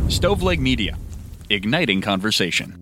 Stoveleg Media, igniting conversation.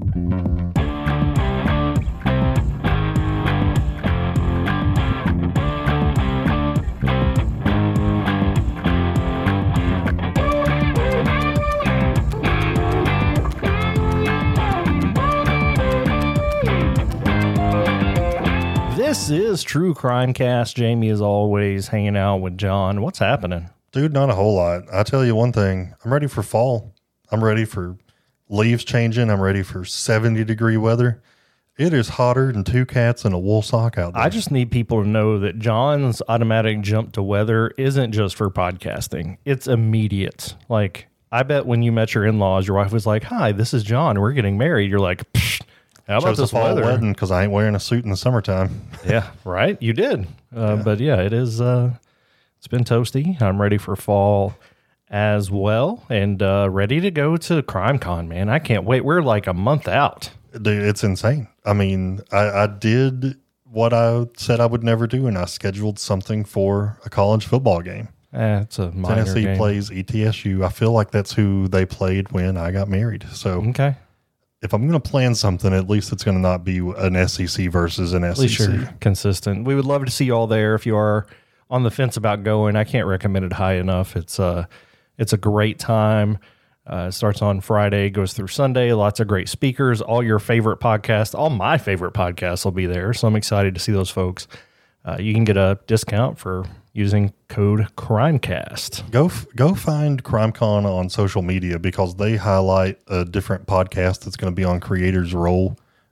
This is True Crime Cast. Jamie is always hanging out with John. What's happening? Dude, not a whole lot. I tell you one thing. I'm ready for fall. I'm ready for leaves changing. I'm ready for 70-degree weather. It is hotter than two cats in a wool sock out there. I just need people to know that John's automatic jump to weather isn't just for podcasting. It's immediate. Like, I bet when you met your in-laws, your wife was like, "Hi, this is John. We're getting married." You're like, "Psh, how about this fall weather?" wedding because I ain't wearing a suit in the summertime. Yeah, right? You did. But yeah, it is... it's been toasty. I'm ready for fall as well, and ready to go to CrimeCon, man. I can't wait. We're like a month out. Dude, it's insane. I mean, I did what I said I would never do, and I scheduled something for a college football game. It's a minor Tennessee game. plays ETSU. I feel like that's who they played when I got married. So Okay. if I'm going to plan something, at least it's going to not be an SEC versus an SEC. At least you're consistent. We would love to see you all there. If you are on the fence about going, I can't recommend it high enough. It's a great time. It starts on Friday, goes through Sunday. Lots of great speakers. All your favorite podcasts, all my favorite podcasts will be there. So I'm excited to see those folks. You can get a discount for using code CrimeCast. Go find CrimeCon on social media because they highlight a different podcast that's going to be on Creators Row.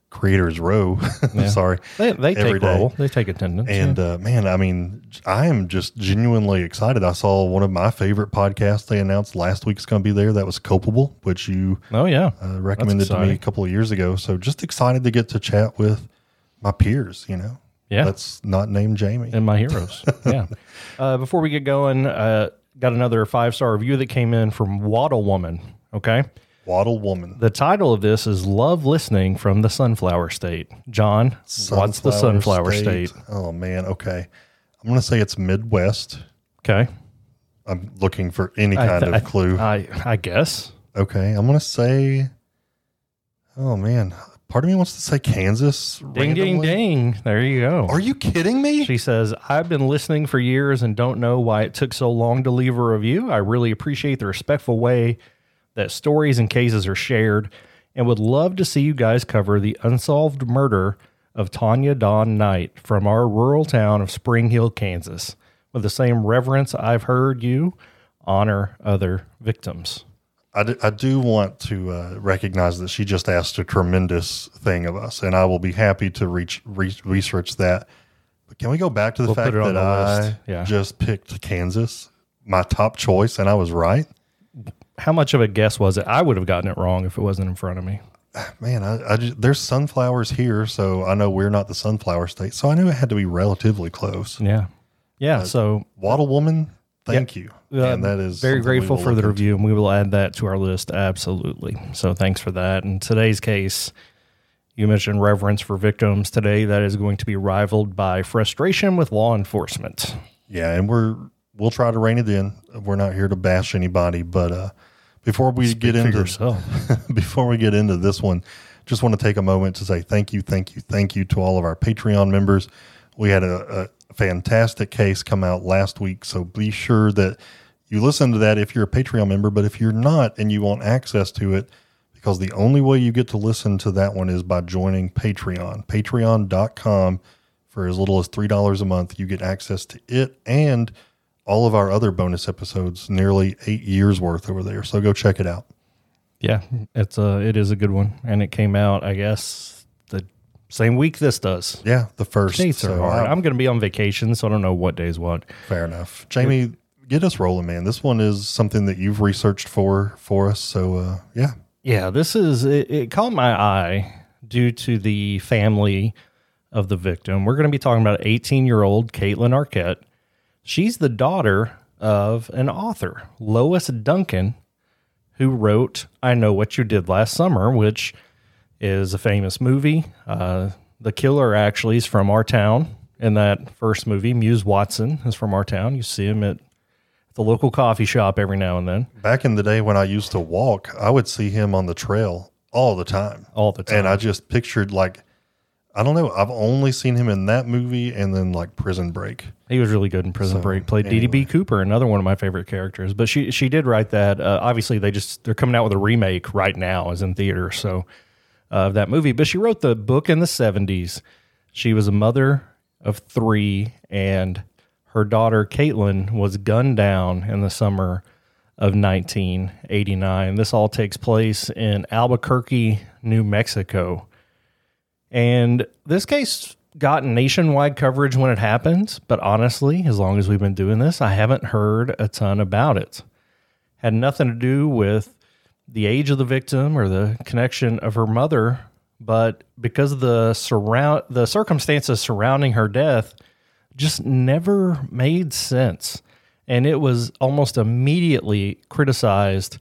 Yeah. Sorry. They every take day. roll. They take attendance. And man, I mean, I am just genuinely excited. I saw one of my favorite podcasts they announced last week's going to be there. That was Culpable, which you recommended to me a couple of years ago. So just excited to get to chat with my peers, you know. Yeah. Let's not name Jamie. And my heroes. Yeah. Before we get going, got another 5-star review that came in from Waddle Woman. Okay. Waddle Woman. The title of this is Love Listening from the Sunflower State. John, what's the Sunflower State? Oh, man. Okay. I'm going to say it's Midwest. Okay. I'm looking for any kind of clue. I guess. Okay. I'm going to say, oh, man. Part of me wants to say Kansas. Ding, ding, ding. There you go. Are you kidding me? She says, I've been listening for years and don't know why it took so long to leave a review. I really appreciate the respectful way that stories and cases are shared and would love to see you guys cover the unsolved murder of Tanya Dawn Knight from our rural town of Spring Hill, Kansas. With the same reverence I've heard you honor other victims. I do want to recognize that she just asked a tremendous thing of us, and I will be happy to research that. But can we go back to the fact that I just picked Kansas, my top choice, and I was right? How much of a guess was it? I would have gotten it wrong if it wasn't in front of me. Man, there's sunflowers here, so I know we're not the sunflower state, so I knew it had to be relatively close. Yeah. Yeah, so... Waddle Woman, thank you. And that is very grateful for the review, and we will add that to our list. Absolutely. So thanks for that. In today's case, you mentioned reverence for victims. Today, that is going to be rivaled by frustration with law enforcement. Yeah, and we'll try to rein it in. We're not here to bash anybody, but before we get into this one, just want to take a moment to say thank you to all of our Patreon members. We had a fantastic case come out last week, so be sure that you listen to that if you're a Patreon member, but if you're not and you want access to it, because the only way you get to listen to that one is by joining Patreon. Patreon.com. For as little as $3 a month, you get access to it and all of our other bonus episodes, nearly 8 years worth over there. So go check it out. Yeah, it is a good one. And it came out, I guess, the same week this does. Yeah, the first. Dates are hard. I'm going to be on vacation, so I don't know what day's what. Fair enough. Jamie, get us rolling, man. This one is something that you've researched for us. So, yeah. Yeah, this is, it caught my eye due to the family of the victim. We're going to be talking about 18-year-old Caitlin Arquette. She's the daughter of an author, Lois Duncan, who wrote I Know What You Did Last Summer, which is a famous movie. The killer actually is from our town. In that first movie, Muse Watson is from our town. You see him at the local coffee shop every now and then. Back in the day when I used to walk, I would see him on the trail all the time. All the time. And I just pictured, like, I don't know, I've only seen him in that movie and then like Prison Break. He was really good in Prison Break. Played anyway. DDB Cooper, another one of my favorite characters. But she did write that. Obviously, they're coming out with a remake right now, as in theater. So of that movie. But she wrote the book in the 70s. She was a mother of 3, and her daughter Caitlin was gunned down in the summer of 1989. This all takes place in Albuquerque, New Mexico. And this case got nationwide coverage when it happened, but honestly, as long as we've been doing this, I haven't heard a ton about it. Had nothing to do with the age of the victim or the connection of her mother, but because of the circumstances surrounding her death just never made sense. And it was almost immediately criticized.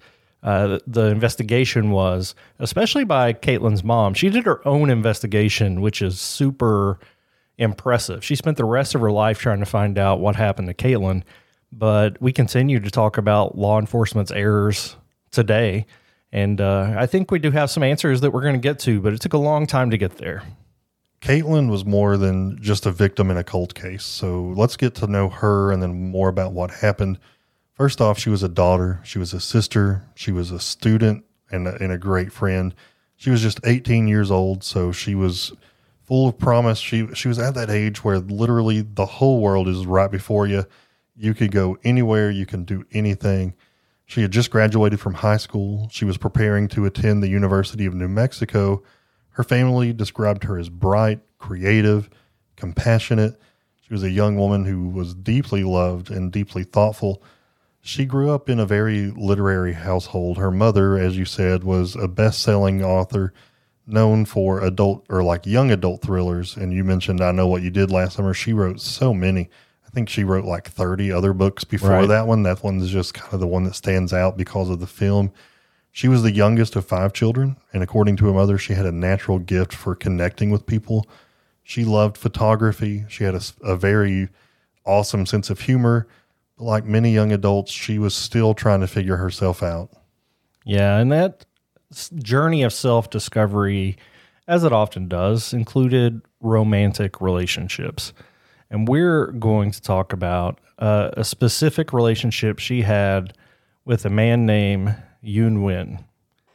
The investigation was, especially by Caitlin's mom. She did her own investigation, which is super impressive. She spent the rest of her life trying to find out what happened to Caitlin, but we continue to talk about law enforcement's errors today. And I think we do have some answers that we're going to get to, but it took a long time to get there. Caitlin was more than just a victim in a cold case. So let's get to know her and then more about what happened. First off, she was a daughter. She was a sister. She was a student and a great friend. She was just 18 years old, so she was full of promise. She was at that age where literally the whole world is right before you. You could go anywhere. You can do anything. She had just graduated from high school. She was preparing to attend the University of New Mexico. Her family described her as bright, creative, compassionate. She was a young woman who was deeply loved and deeply thoughtful. She grew up in a very literary household. Her mother, as you said, was a best-selling author known for young adult thrillers. And you mentioned I Know What You Did Last Summer. She wrote so many. I think she wrote like 30 other books before that one. That one's just kind of the one that stands out because of the film. She was the youngest of 5 children, and according to her mother, she had a natural gift for connecting with people. She loved photography. She had a very awesome sense of humor. But like many young adults, she was still trying to figure herself out. Yeah, and that journey of self-discovery, as it often does, included romantic relationships. And we're going to talk about a specific relationship she had with a man named Yoon Win.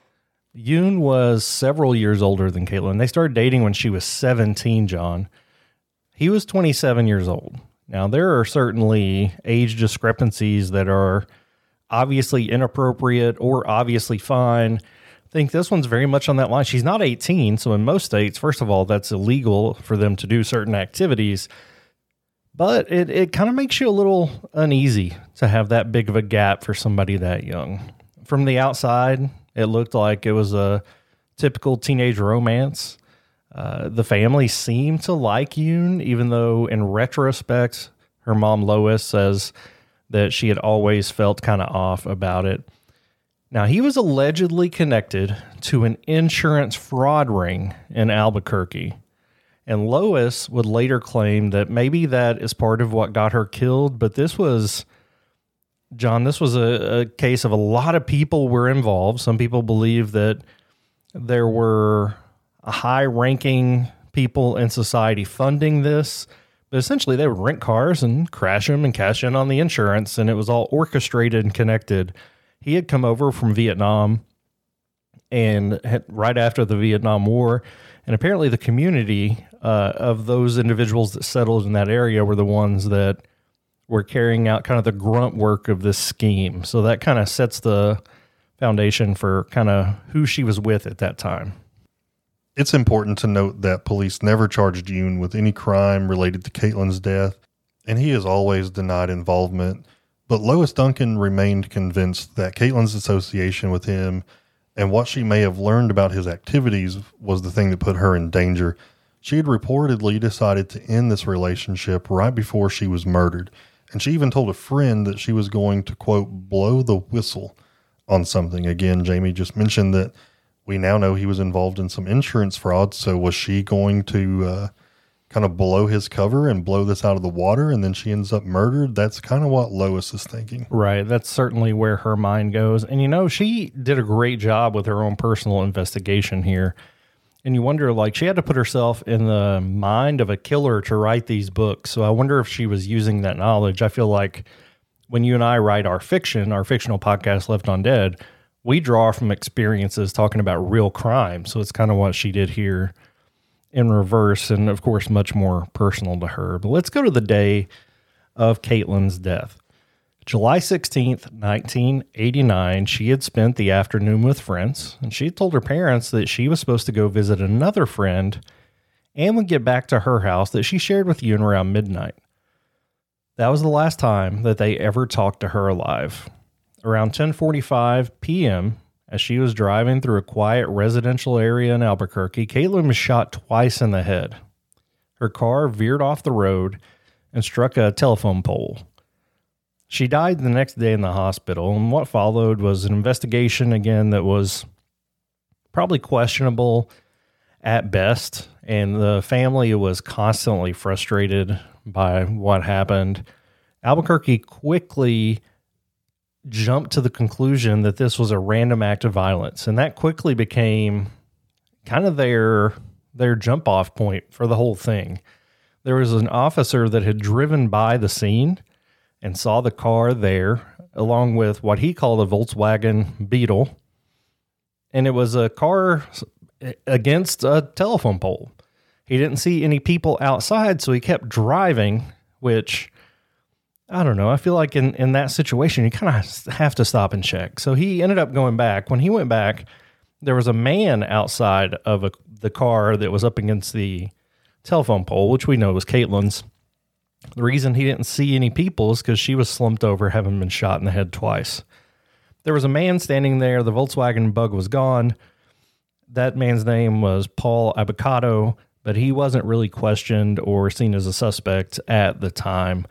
Yoon was several years older than Caitlin. They started dating when she was 17, John. He was 27 years old. Now, there are certainly age discrepancies that are obviously inappropriate or obviously fine. I think this one's very much on that line. She's not 18, so in most states, first of all, that's illegal for them to do certain activities. But it kind of makes you a little uneasy to have that big of a gap for somebody that young. From the outside, it looked like it was a typical teenage romance. The family seemed to like Yoon, even though in retrospect, her mom Lois says that she had always felt kind of off about it. Now, he was allegedly connected to an insurance fraud ring in Albuquerque. And Lois would later claim that maybe that is part of what got her killed. But this was, John, this was a case of a lot of people were involved. Some people believe that there were high-ranking people in society funding this. But essentially, they would rent cars and crash them and cash in on the insurance. And it was all orchestrated and connected. He had come over from Vietnam and right after the Vietnam War. And apparently the community of those individuals that settled in that area were the ones that were carrying out kind of the grunt work of this scheme. So that kind of sets the foundation for kind of who she was with at that time. It's important to note that police never charged Yoon with any crime related to Caitlin's death, and he has always denied involvement. But Lois Duncan remained convinced that Caitlin's association with him and what she may have learned about his activities was the thing that put her in danger. She had reportedly decided to end this relationship right before she was murdered, and she even told a friend that she was going to, quote, blow the whistle on something. Again, Jamie just mentioned that we now know he was involved in some insurance fraud, so was she going to kind of blow his cover and blow this out of the water, and then she ends up murdered. That's kind of what Lois is thinking. Right. That's certainly where her mind goes. And, she did a great job with her own personal investigation here. And you wonder, she had to put herself in the mind of a killer to write these books. So I wonder if she was using that knowledge. I feel like when you and I write our fictional podcast, Left on Dead, we draw from experiences talking about real crime. So it's kind of what she did here in reverse, and of course, much more personal to her. But let's go to the day of Caitlin's death. July 16th, 1989, she had spent the afternoon with friends, and she had told her parents that she was supposed to go visit another friend and would get back to her house that she shared with Yoon around midnight. That was the last time that they ever talked to her alive. Around 10:45 p.m., as she was driving through a quiet residential area in Albuquerque, Caitlin was shot twice in the head. Her car veered off the road and struck a telephone pole. She died the next day in the hospital, and what followed was an investigation again that was probably questionable at best, and the family was constantly frustrated by what happened. Albuquerque quickly jumped to the conclusion that this was a random act of violence, and that quickly became kind of their jump off point for the whole thing. There was an officer that had driven by the scene and saw the car there, along with what he called a Volkswagen Beetle, and it was a car against a telephone pole. He didn't see any people outside, so he kept driving, which, I don't know. I feel like in that situation, you kind of have to stop and check. So he ended up going back. When he went back, there was a man outside of the car that was up against the telephone pole, which we know was Caitlin's. The reason he didn't see any people is because she was slumped over, having been shot in the head twice. There was a man standing there. The Volkswagen Bug was gone. That man's name was Paul Abacado, but he wasn't really questioned or seen as a suspect at the time.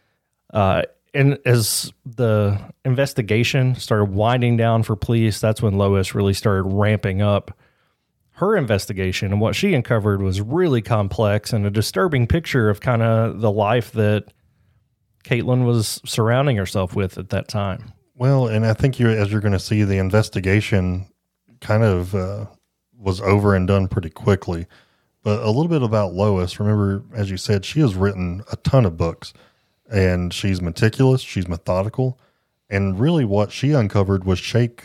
And as the investigation started winding down for police, that's when Lois really started ramping up her investigation. And what she uncovered was really complex and a disturbing picture of kind of the life that Caitlin was surrounding herself with at that time. Well, and I think as you're going to see, the investigation kind of was over and done pretty quickly. But a little bit about Lois. Remember, as you said, she has written a ton of books. And she's meticulous, she's methodical, and really what she uncovered was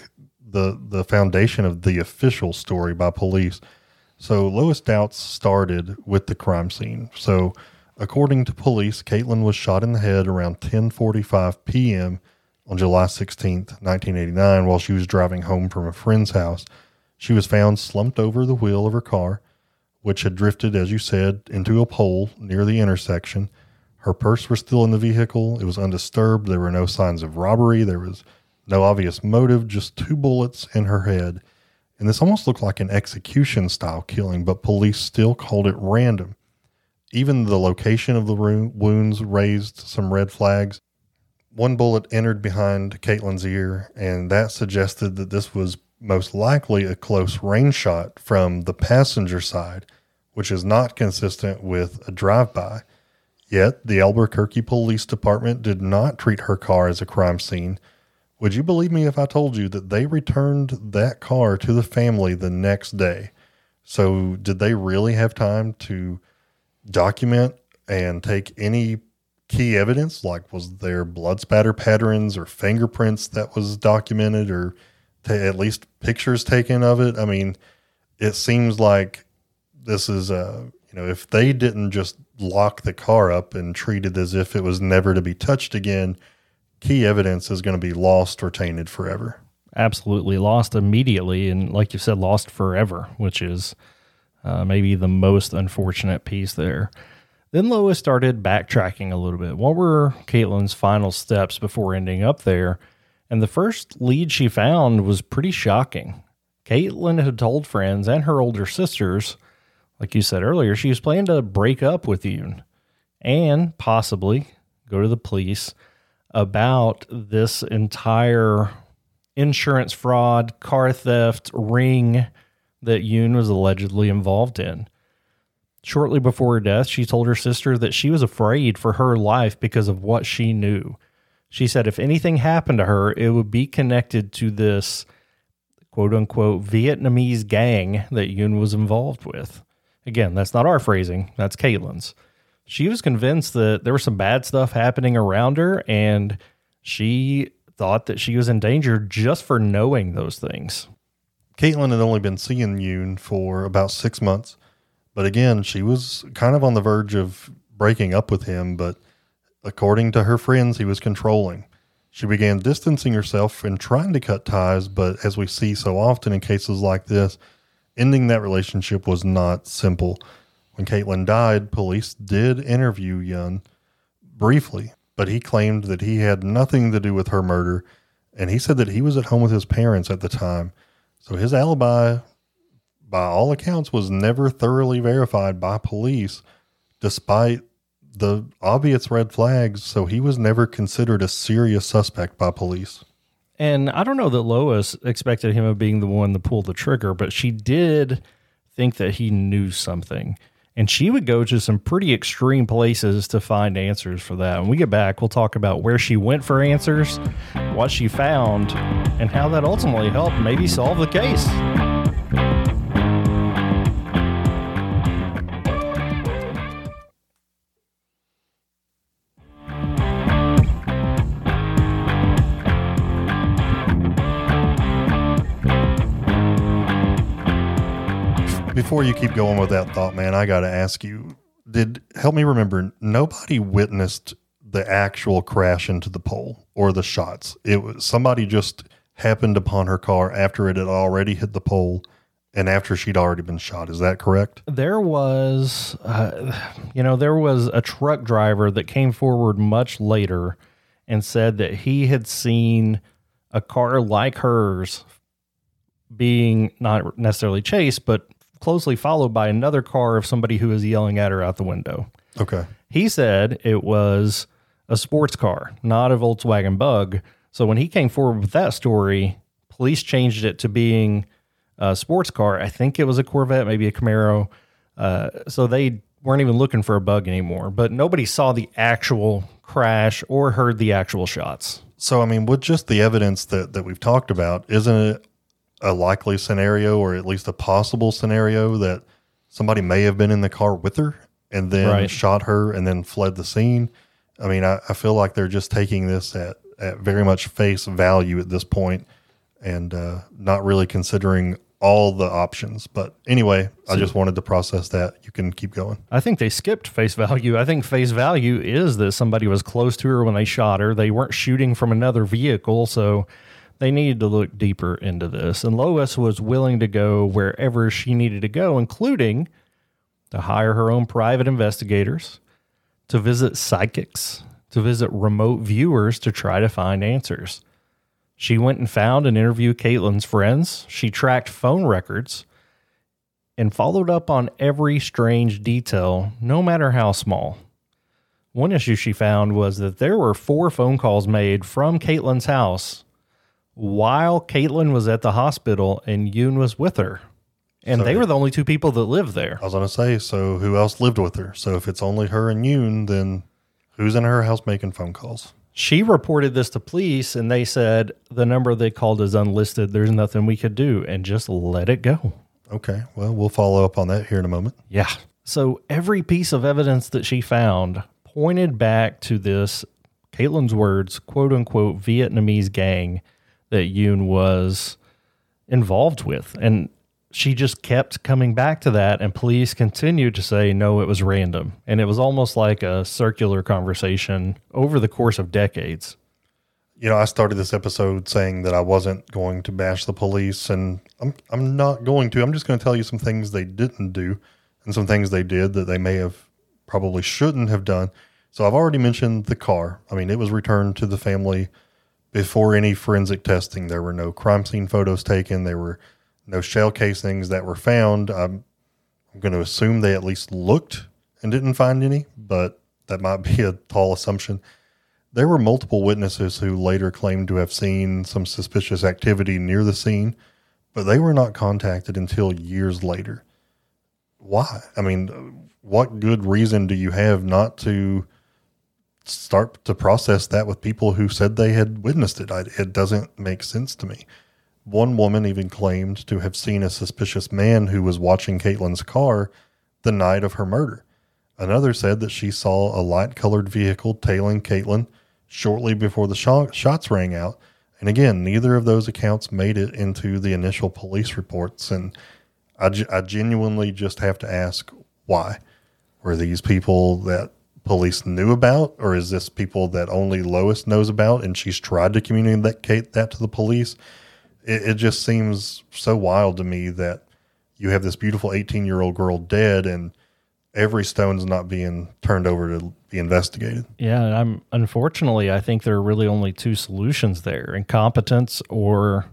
the foundation of the official story by police. So Lois Doubts started with the crime scene. So according to police, Caitlin was shot in the head around 10:45 p.m. on July 16th, 1989, while she was driving home from a friend's house. She was found slumped over the wheel of her car, which had drifted, as you said, into a pole near the intersection. Her purse was still in the vehicle. It was undisturbed. There were no signs of robbery. There was no obvious motive, just 2 bullets in her head. And this almost looked like an execution-style killing, but police still called it random. Even the location of the wounds raised some red flags. 1 bullet entered behind Caitlin's ear, and that suggested that this was most likely a close range shot from the passenger side, which is not consistent with a drive-by. Yet, the Albuquerque Police Department did not treat her car as a crime scene. Would you believe me if I told you that they returned that car to the family the next day? So, did they really have time to document and take any key evidence? Like, was there blood spatter patterns or fingerprints that was documented, or at least pictures taken of it? I mean, it seems like this is if they didn't just lock the car up and treat it as if it was never to be touched again, key evidence is going to be lost or tainted forever. Absolutely. Lost immediately. And like you said, lost forever, which is maybe the most unfortunate piece there. Then Lois started backtracking a little bit. What were Caitlin's final steps before ending up there? And the first lead she found was pretty shocking. Caitlin had told friends and her older sisters, like you said earlier, she was planning to break up with Yoon and possibly go to the police about this entire insurance fraud, car theft ring that Yoon was allegedly involved in. Shortly before her death, she told her sister that she was afraid for her life because of what she knew. She said if anything happened to her, it would be connected to this quote-unquote Vietnamese gang that Yoon was involved with. Again, that's not our phrasing. That's Caitlin's. She was convinced that there was some bad stuff happening around her, and she thought that she was in danger just for knowing those things. Caitlin had only been seeing Yoon for about 6 months. But again, she was kind of on the verge of breaking up with him, but according to her friends, he was controlling. She began distancing herself and trying to cut ties, but as we see so often in cases like this, ending that relationship was not simple. When Caitlin died, police did interview Yoon briefly, but he claimed that he had nothing to do with her murder, and he said that he was at home with his parents at the time. So his alibi, by all accounts, was never thoroughly verified by police, despite the obvious red flags, so he was never considered a serious suspect by police. And I don't know that Lois expected him of being the one to pull the trigger, but she did think that he knew something. And she would go to some pretty extreme places to find answers for that. When we get back, we'll talk about where she went for answers, what she found, and how that ultimately helped maybe solve the case. Before you keep going with that thought, man, I got to ask you, help me remember, nobody witnessed the actual crash into the pole or the shots. It was somebody just happened upon her car after it had already hit the pole and after she'd already been shot. Is that correct? There was, there was a truck driver that came forward much later and said that he had seen a car like hers being not necessarily chased, but closely followed by another car of somebody who was yelling at her out the window. Okay. He said it was a sports car, not a Volkswagen Bug. So when he came forward with that story, police changed it to being a sports car. I think it was a Corvette, maybe a Camaro. So they weren't even looking for a Bug anymore, but nobody saw the actual crash or heard the actual shots. So, I mean, with just the evidence that we've talked about, isn't it a likely scenario, or at least a possible scenario, that somebody may have been in the car with her and then shot her and then fled the scene? I mean, I feel like they're just taking this at very much face value at this point and not really considering all the options. But anyway, I just wanted to process that. You can keep going. I think they skipped face value. I think face value is that somebody was close to her when they shot her. They weren't shooting from another vehicle, so they needed to look deeper into this. And Lois was willing to go wherever she needed to go, including to hire her own private investigators, to visit psychics, to visit remote viewers to try to find answers. She went and found and interviewed Caitlin's friends. She tracked phone records and followed up on every strange detail, no matter how small. One issue she found was that there were 4 phone calls made from Caitlin's house while Caitlin was at the hospital and Yoon was with her. And they were the only 2 people that lived there. I was going to say, so who else lived with her? So if it's only her and Yoon, then who's in her house making phone calls? She reported this to police, and they said the number they called is unlisted. There's nothing we could do, and just let it go. Okay, well, we'll follow up on that here in a moment. Yeah. So every piece of evidence that she found pointed back to this, Caitlin's words, quote-unquote, Vietnamese gang that Yoon was involved with. And she just kept coming back to that, and police continued to say, no, it was random. And it was almost like a circular conversation over the course of decades. You know, I started this episode saying that I wasn't going to bash the police, and I'm not going to. I'm just going to tell you some things they didn't do and some things they did that they may have probably shouldn't have done. So I've already mentioned the car. I mean, it was returned to the family before any forensic testing. There were no crime scene photos taken. There were no shell casings that were found. I'm going to assume they at least looked and didn't find any, but that might be a tall assumption. There were multiple witnesses who later claimed to have seen some suspicious activity near the scene, but they were not contacted until years later. why? I mean, what good reason do you have not to start to process that with people who said they had witnessed it? It doesn't make sense to me. One woman even claimed to have seen a suspicious man who was watching Caitlin's car the night of her murder. Another said that she saw a light-colored vehicle tailing Caitlin shortly before the shots rang out. And again, neither of those accounts made it into the initial police reports. And I genuinely just have to ask, why? Were these people that police knew about, or is this people that only Lois knows about and she's tried to communicate that to the police? It just seems so wild to me that you have this beautiful 18-year-old girl dead and every stone's not being turned over to be investigated. Yeah, unfortunately, I think there are really only two solutions there: incompetence or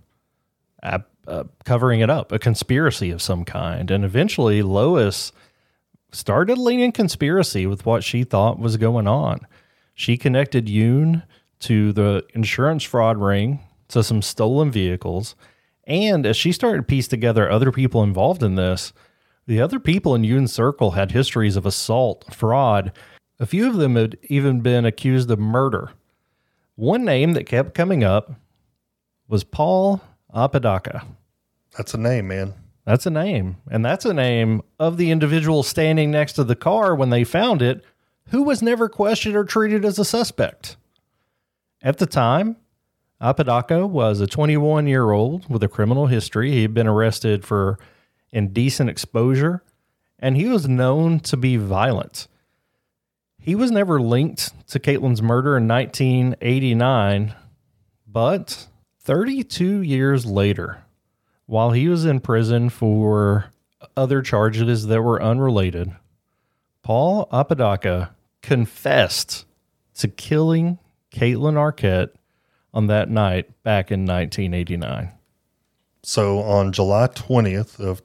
covering it up, a conspiracy of some kind. And eventually, Lois started leaning conspiracy with what she thought was going on. She connected Yoon to the insurance fraud ring, to some stolen vehicles, and as she started to piece together other people involved in this, the other people in Yoon's circle had histories of assault, fraud. A few of them had even been accused of murder. One name that kept coming up was Paul Apodaca. That's a name, man. That's a name. And that's a name of the individual standing next to the car when they found it, who was never questioned or treated as a suspect. At the time, Apodaca was a 21-year-old with a criminal history. He had been arrested for indecent exposure, and he was known to be violent. He was never linked to Caitlin's murder in 1989, but 32 years later, while he was in prison for other charges that were unrelated, Paul Apodaca confessed to killing Caitlin Arquette on that night back in 1989. So on July 20th of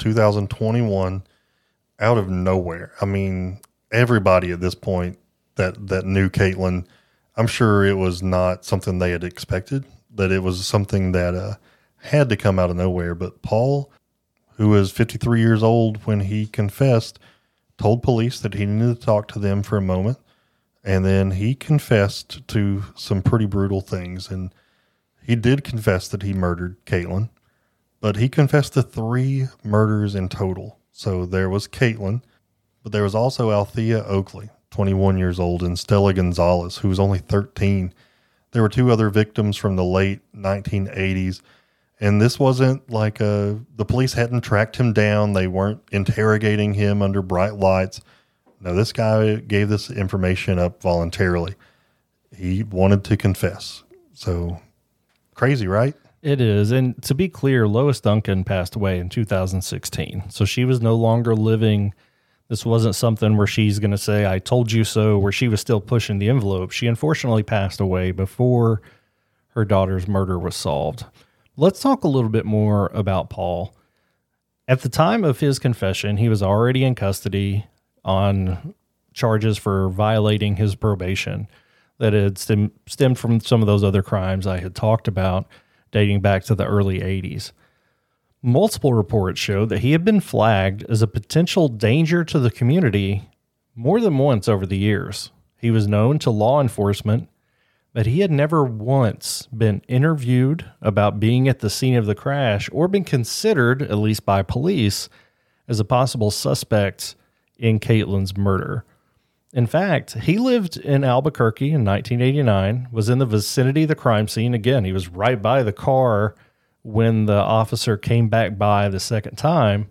2021, out of nowhere, I mean, everybody at this point that knew Caitlin, I'm sure it was not something they had expected, that it was something that had to come out of nowhere. But Paul, who was 53 years old when he confessed, told police that he needed to talk to them for a moment. And then he confessed to some pretty brutal things. And he did confess that he murdered Caitlin, but he confessed to 3 murders in total. So there was Caitlin, but there was also Althea Oakley, 21 years old, and Stella Gonzalez, who was only 13. There were 2 other victims from the late 1980s. And this wasn't like the police hadn't tracked him down. They weren't interrogating him under bright lights. No, this guy gave this information up voluntarily. He wanted to confess. So crazy, right? It is. And to be clear, Lois Duncan passed away in 2016. So she was no longer living. This wasn't something where she's going to say, I told you so, where she was still pushing the envelope. She unfortunately passed away before her daughter's murder was solved. Let's talk a little bit more about Paul. At the time of his confession, he was already in custody on charges for violating his probation that had stemmed from some of those other crimes I had talked about dating back to the early 80s. Multiple reports showed that he had been flagged as a potential danger to the community more than once over the years. He was known to law enforcement, but he had never once been interviewed about being at the scene of the crash or been considered, at least by police, as a possible suspect in Caitlin's murder. In fact, he lived in Albuquerque in 1989, was in the vicinity of the crime scene. Again, he was right by the car when the officer came back by the second time.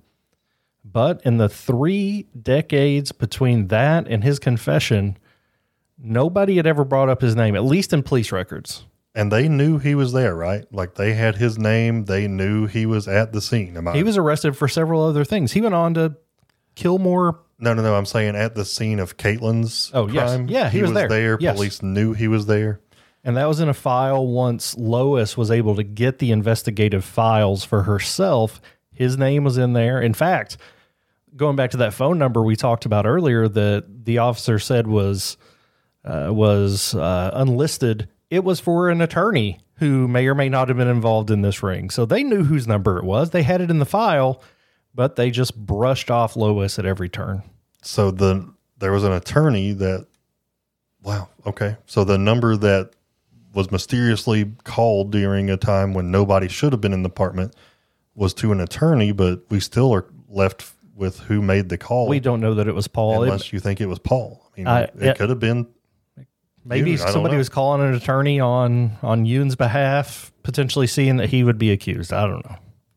But in the 3 decades between that and his confession, nobody had ever brought up his name, at least in police records. And they knew he was there, right? Like they had his name. They knew he was at the scene. He was arrested for several other things. He went on to kill more. No. I'm saying at the scene of Caitlin's crime. Yes. Yeah, he was there. Yes. Police knew he was there. And that was in a file once Lois was able to get the investigative files for herself. His name was in there. In fact, going back to that phone number we talked about earlier that the officer said was unlisted, it was for an attorney who may or may not have been involved in this ring. So they knew whose number it was. They had it in the file, but they just brushed off Lois at every turn. So there was an attorney that, wow, okay. So the number that was mysteriously called during a time when nobody should have been in the apartment was to an attorney, but we still are left with who made the call. We don't know that it was Paul. Unless you think it was Paul. I mean, it could have been. Maybe somebody was calling an attorney on Yoon's behalf, potentially seeing that he would be accused. I don't know.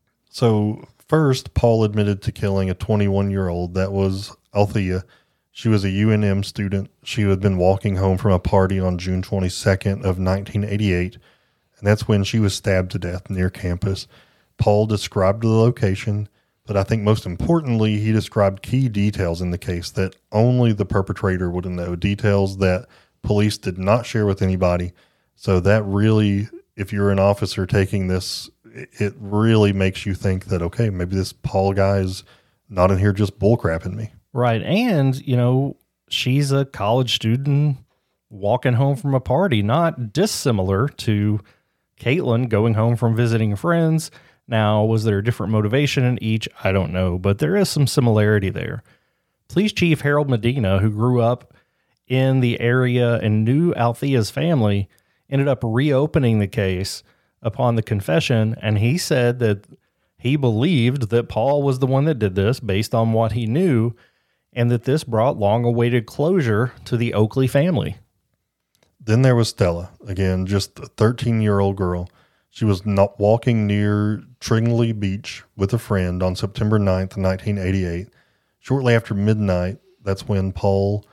So first, Paul admitted to killing a 21-year-old. That was Althea. She was a UNM student. She had been walking home from a party on June 22nd of 1988, and that's when she was stabbed to death near campus. Paul described the location, but I think most importantly, he described key details in the case that only the perpetrator would know, details that police did not share with anybody. So that really, if you're an officer taking this, it really makes you think that, okay, maybe this Paul guy is not in here just bullcrapping me. Right. And, she's a college student walking home from a party, not dissimilar to Caitlin going home from visiting friends. Now, was there a different motivation in each? I don't know, but there is some similarity there. Police Chief Harold Medina, who grew up in the area and knew Althea's family, ended up reopening the case upon the confession, and he said that he believed that Paul was the one that did this based on what he knew, and that this brought long-awaited closure to the Oakley family. Then there was Stella, again, just a 13-year-old girl. She was not walking near Tringley Beach with a friend on September 9th, 1988. Shortly after midnight, that's when Paul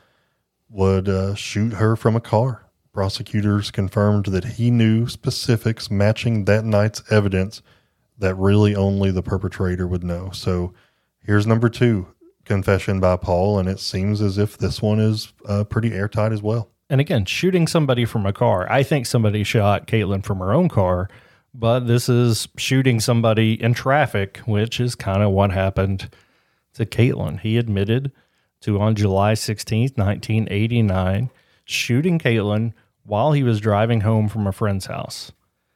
would shoot her from a car. Prosecutors confirmed that he knew specifics matching that night's evidence that really only the perpetrator would know. So here's number 2, confession by Paul, and it seems as if this one is pretty airtight as well. And again, shooting somebody from a car. I think somebody shot Caitlin from her own car, but this is shooting somebody in traffic, which is kind of what happened to Caitlin. He admitted to, on July 16th, 1989, shooting Caitlin while he was driving home from a friend's house.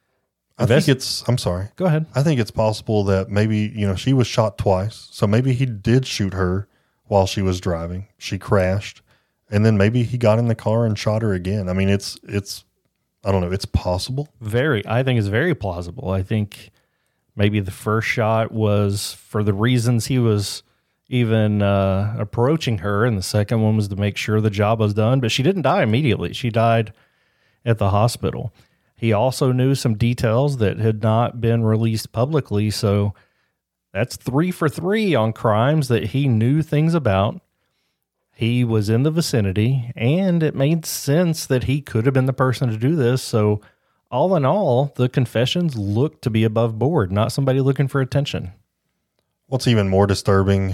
I'm sorry. Go ahead. I think it's possible that maybe, she was shot twice. So maybe he did shoot her while she was driving. She crashed. And then maybe he got in the car and shot her again. I mean, it's I don't know. It's possible. I think it's very plausible. I think maybe the first shot was for the reasons he was even approaching her, and the second one was to make sure the job was done. But she didn't die immediately. She died at the hospital. He also knew some details that had not been released publicly, so that's 3 for 3 on crimes that he knew things about. He was in the vicinity, and it made sense that he could have been the person to do this. So all in all, the confessions looked to be above board, not somebody looking for attention. What's even more disturbing,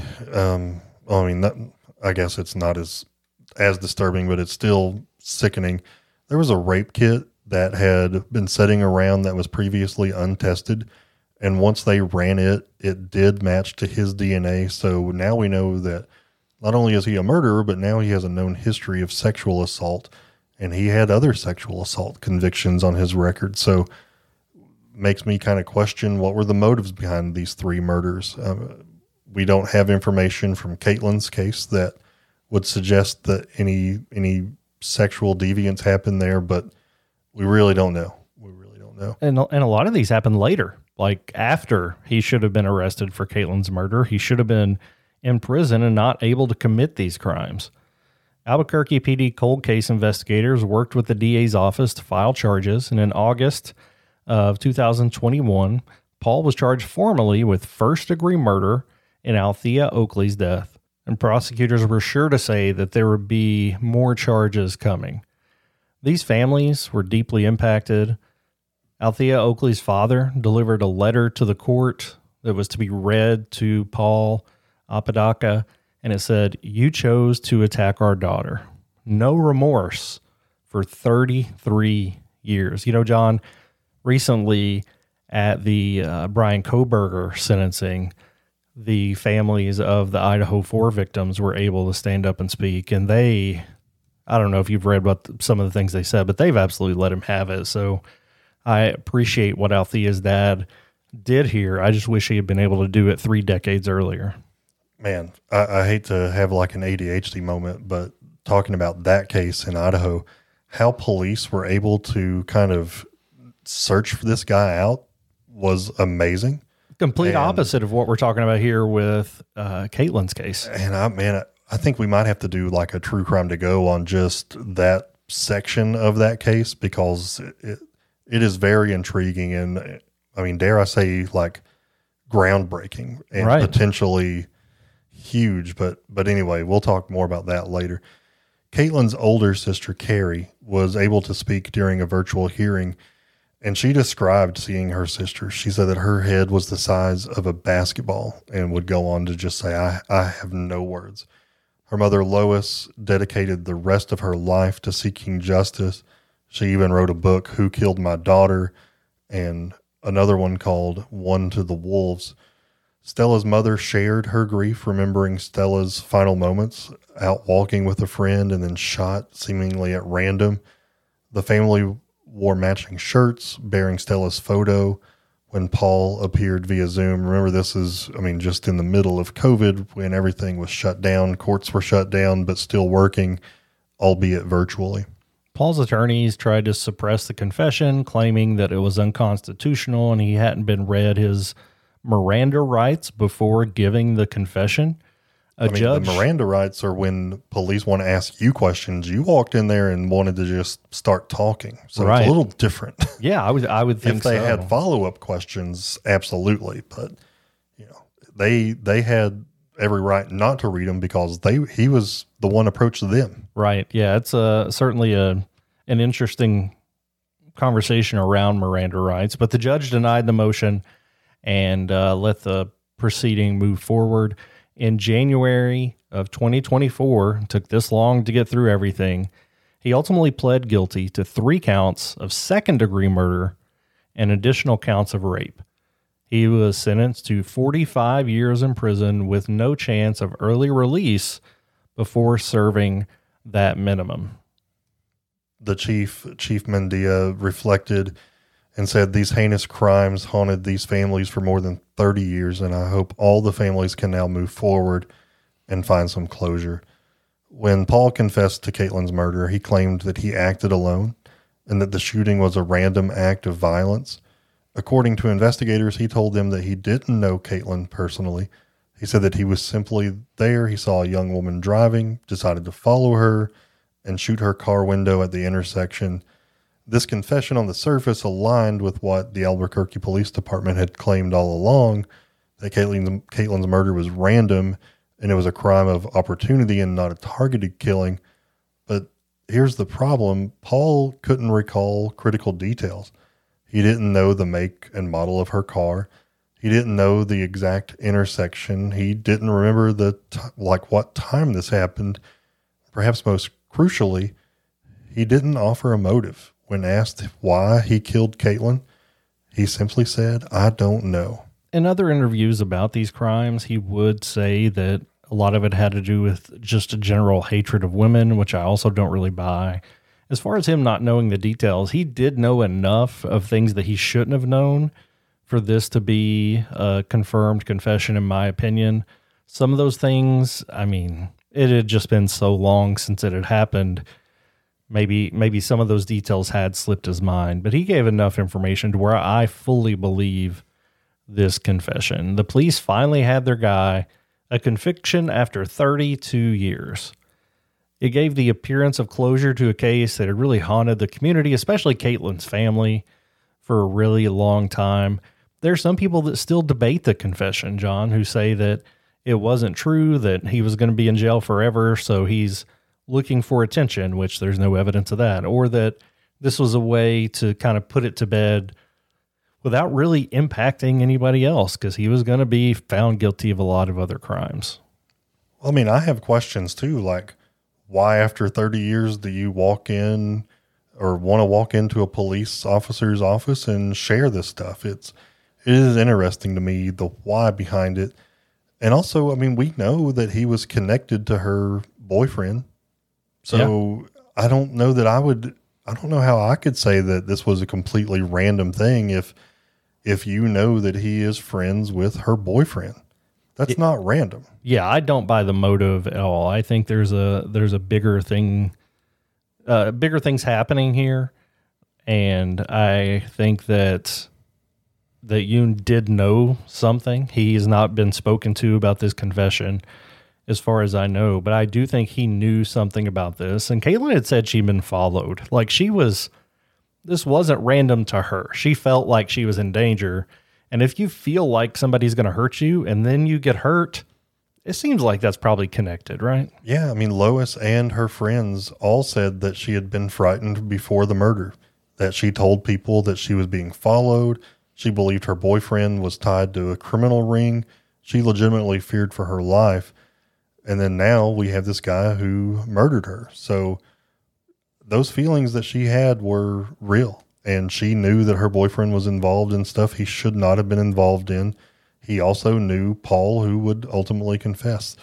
I guess it's not as disturbing, but it's still sickening. There was a rape kit that had been sitting around that was previously untested. And once they ran it, it did match to his DNA. So now we know that not only is he a murderer, but now he has a known history of sexual assault, and he had other sexual assault convictions on his record. So makes me kind of question what were the motives behind these 3 murders. We don't have information from Caitlin's case that would suggest that any sexual deviance happened there, but we really don't know. And a lot of these happened later, like after he should have been arrested for Caitlin's murder. He should have been in prison and not able to commit these crimes. Albuquerque PD cold case investigators worked with the DA's office to file charges, and in August of 2021, Paul was charged formally with first-degree murder in Althea Oakley's death, and prosecutors were sure to say that there would be more charges coming. These families were deeply impacted. Althea Oakley's father delivered a letter to the court that was to be read to Paul Apodaca, and it said, "You chose to attack our daughter. No remorse for 33 years." John, recently at the Brian Kohberger sentencing, the families of the Idaho 4 victims were able to stand up and speak, and I don't know if you've read about some of the things they said, but they've absolutely let him have it. So I appreciate what Althea's dad did here. I just wish he had been able to do it 3 decades earlier. Man, I hate to have like an ADHD moment, but talking about that case in Idaho, how police were able to kind of search for this guy out was amazing. Complete opposite of what we're talking about here with Caitlin's case. And I think we might have to do like a True Crime to Go on just that section of that case, because it is very intriguing and, I mean, dare I say, like groundbreaking and potentially huge. But anyway, we'll talk more about that later. Caitlin's older sister, Carrie, was able to speak during a virtual hearing, and she described seeing her sister. She said that her head was the size of a basketball, and would go on to just say, I have no words. Her mother, Lois, dedicated the rest of her life to seeking justice. She even wrote a book, Who Killed My Daughter, and another one called One to the Wolves. Stella's mother shared her grief, remembering Stella's final moments, out walking with a friend and then shot seemingly at random. The family wore matching shirts bearing Stella's photo when Paul appeared via Zoom. Remember, this is, just in the middle of COVID when everything was shut down. Courts were shut down, but still working, albeit virtually. Paul's attorneys tried to suppress the confession, claiming that it was unconstitutional and he hadn't been read his Miranda rights before giving the confession. The Miranda rights are when police want to ask you questions. You walked in there and wanted to just start talking. So It's a little different. Yeah, I would think if they had follow-up questions, absolutely. But, they had every right not to read them because he was the one approached them. Right. Yeah, it's certainly an interesting conversation around Miranda rights. But the judge denied the motion and let the proceeding move forward. In January of 2024, it took this long to get through everything, he ultimately pled guilty to 3 counts of second-degree murder and additional counts of rape. He was sentenced to 45 years in prison with no chance of early release before serving that minimum. The Chief Mendia, reflected and said, "These heinous crimes haunted these families for more than 30 years, and I hope all the families can now move forward and find some closure." When Paul confessed to Caitlin's murder, he claimed that he acted alone and that the shooting was a random act of violence. According to investigators, he told them that he didn't know Caitlin personally. He said that he was simply there. He saw a young woman driving, decided to follow her, and shoot her car window at the intersection. This confession on the surface aligned with what the Albuquerque Police Department had claimed all along, that Caitlin's murder was random and it was a crime of opportunity and not a targeted killing. But here's the problem. Paul couldn't recall critical details. He didn't know the make and model of her car. He didn't know the exact intersection. He didn't remember what time this happened. Perhaps most crucially, he didn't offer a motive. When asked why he killed Caitlin, he simply said, "I don't know." In other interviews about these crimes, he would say that a lot of it had to do with just a general hatred of women, which I also don't really buy. As far as him not knowing the details, he did know enough of things that he shouldn't have known for this to be a confirmed confession, in my opinion. Some of those things, it had just been so long since it had happened. Maybe some of those details had slipped his mind, but he gave enough information to where I fully believe this confession. The police finally had their guy, a conviction after 32 years. It gave the appearance of closure to a case that had really haunted the community, especially Caitlin's family, for a really long time. There are some people that still debate the confession, John, who say that it wasn't true, that he was going to be in jail forever, so he's looking for attention, which there's no evidence of that, or that this was a way to kind of put it to bed without really impacting anybody else, because he was going to be found guilty of a lot of other crimes. Well, I have questions too, like why after 30 years do you walk in or want to walk into a police officer's office and share this stuff? It is interesting to me, the why behind it. And also, we know that he was connected to her boyfriend. So yeah. I don't know how I could say that this was a completely random thing if if you know that he is friends with her boyfriend. That's not random. Yeah, I don't buy the motive at all. I think there's a bigger thing, bigger things happening here, and I think that Yoon did know something. He's not been spoken to about this confession, as far as I know, but I do think he knew something about this. And Caitlin had said she'd been followed. Like this wasn't random to her. She felt like she was in danger. And if you feel like somebody's going to hurt you and then you get hurt, it seems like that's probably connected, right? Yeah. I mean, Lois and her friends all said that she had been frightened before the murder, that she told people that she was being followed. She believed her boyfriend was tied to a criminal ring. She legitimately feared for her life. And then now we have this guy who murdered her. So those feelings that she had were real. And she knew that her boyfriend was involved in stuff he should not have been involved in. He also knew Paul, who would ultimately confess.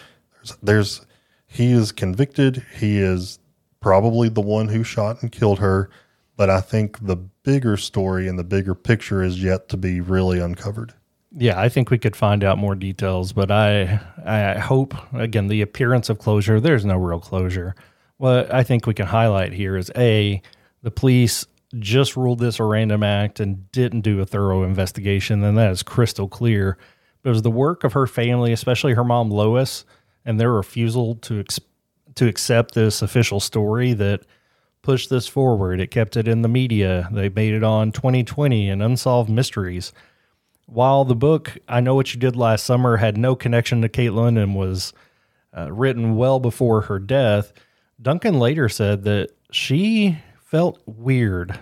He is convicted. He is probably the one who shot and killed her. But I think the bigger story and the bigger picture is yet to be really uncovered. Yeah, I think we could find out more details, but I hope, again, the appearance of closure, there's no real closure. What I think we can highlight here is, A, the police just ruled this a random act and didn't do a thorough investigation, and that is crystal clear. But it was the work of her family, especially her mom, Lois, and their refusal to accept this official story that pushed this forward. It kept it in the media. They made it on 2020 and Unsolved Mysteries. While the book, I Know What You Did Last Summer, had no connection to Caitlin and was written well before her death, Duncan later said that she felt weird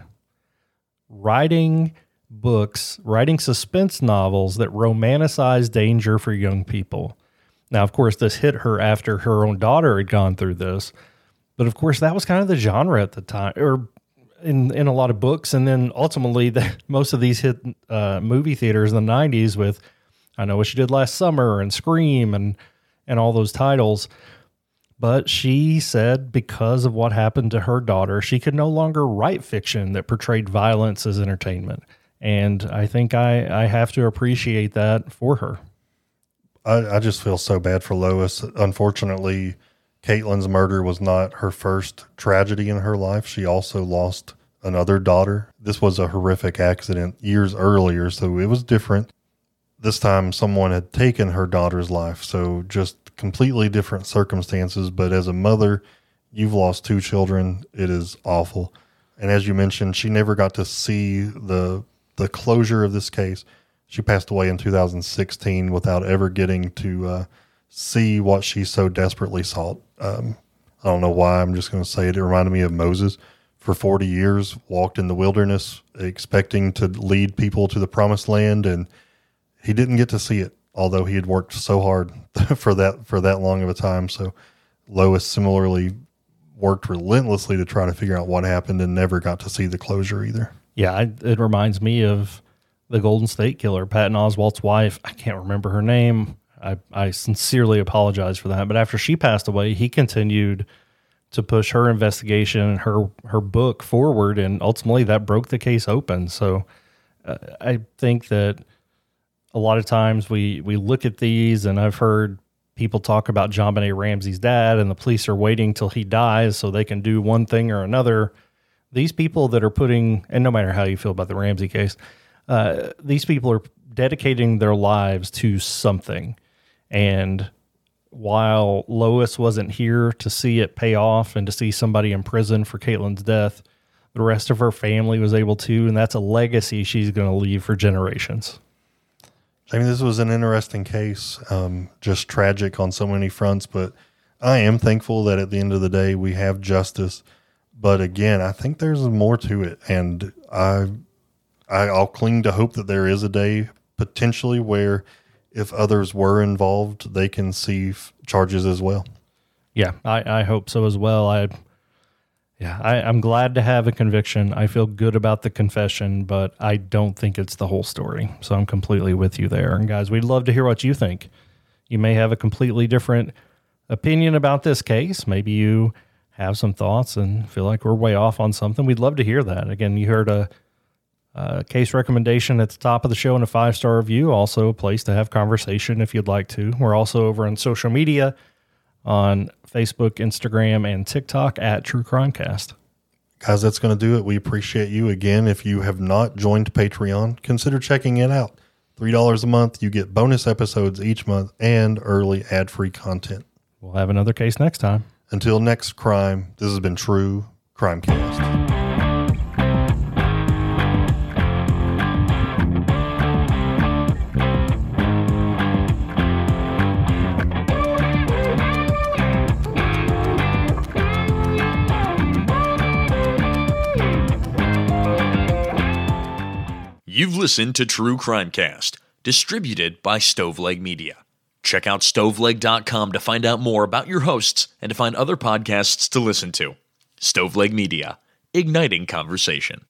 writing books, writing suspense novels that romanticize danger for young people. Now, of course, this hit her after her own daughter had gone through this. But, of course, that was kind of the genre at the time, or in a lot of books. And then ultimately, most of these hit movie theaters in the 90s with I Know What You Did Last Summer and Scream and all those titles. But she said because of what happened to her daughter, she could no longer write fiction that portrayed violence as entertainment. And I think I have to appreciate that for her. I just feel so bad for Lois. Unfortunately, Caitlin's murder was not her first tragedy in her life. She also lost another daughter. This was a horrific accident years earlier, so it was different. This time someone had taken her daughter's life, so just completely different circumstances. But as a mother, you've lost 2 children. It is awful. And as you mentioned, she never got to see the closure of this case. She passed away in 2016 without ever getting to see what she so desperately sought. I don't know why. I'm just going to say it. It reminded me of Moses. For 40 years, walked in the wilderness, expecting to lead people to the promised land, and he didn't get to see it, although he had worked so hard for that long of a time. So Lois similarly worked relentlessly to try to figure out what happened and never got to see the closure either. Yeah, it reminds me of the Golden State Killer, Patton Oswalt's wife. I can't remember her name. I sincerely apologize for that. But after she passed away, he continued to push her investigation and her book forward, and ultimately that broke the case open. So I think that a lot of times we look at these, and I've heard people talk about JonBenet Ramsey's dad, and the police are waiting till he dies so they can do one thing or another. These people that are putting, and no matter how you feel about the Ramsey case, these people are dedicating their lives to something. And while Lois wasn't here to see it pay off and to see somebody in prison for Caitlin's death, the rest of her family was able to, and that's a legacy she's going to leave for generations. I mean, this was an interesting case, just tragic on so many fronts, but I am thankful that at the end of the day we have justice. But again, I think there's more to it, and I'll cling to hope that there is a day potentially where if others were involved, they can see charges as well. Yeah, I hope so as well. I'm glad to have a conviction. I feel good about the confession, but I don't think it's the whole story. So I'm completely with you there. And guys, we'd love to hear what you think. You may have a completely different opinion about this case. Maybe you have some thoughts and feel like we're way off on something. We'd love to hear that. Again, you heard a Case recommendation at the top of the show and a 5-star review. Also a place to have conversation if you'd like to. We're also over on social media on Facebook, Instagram, and TikTok at True Crime Cast. Guys, that's going to do it. We appreciate you. Again, if you have not joined Patreon, consider checking it out. $3 a month. You get bonus episodes each month and early ad-free content. We'll have another case next time. Until next crime, this has been True Crime Cast. You've listened to True Crime Cast, distributed by Stoveleg Media. Check out stoveleg.com to find out more about your hosts and to find other podcasts to listen to. Stoveleg Media, igniting conversation.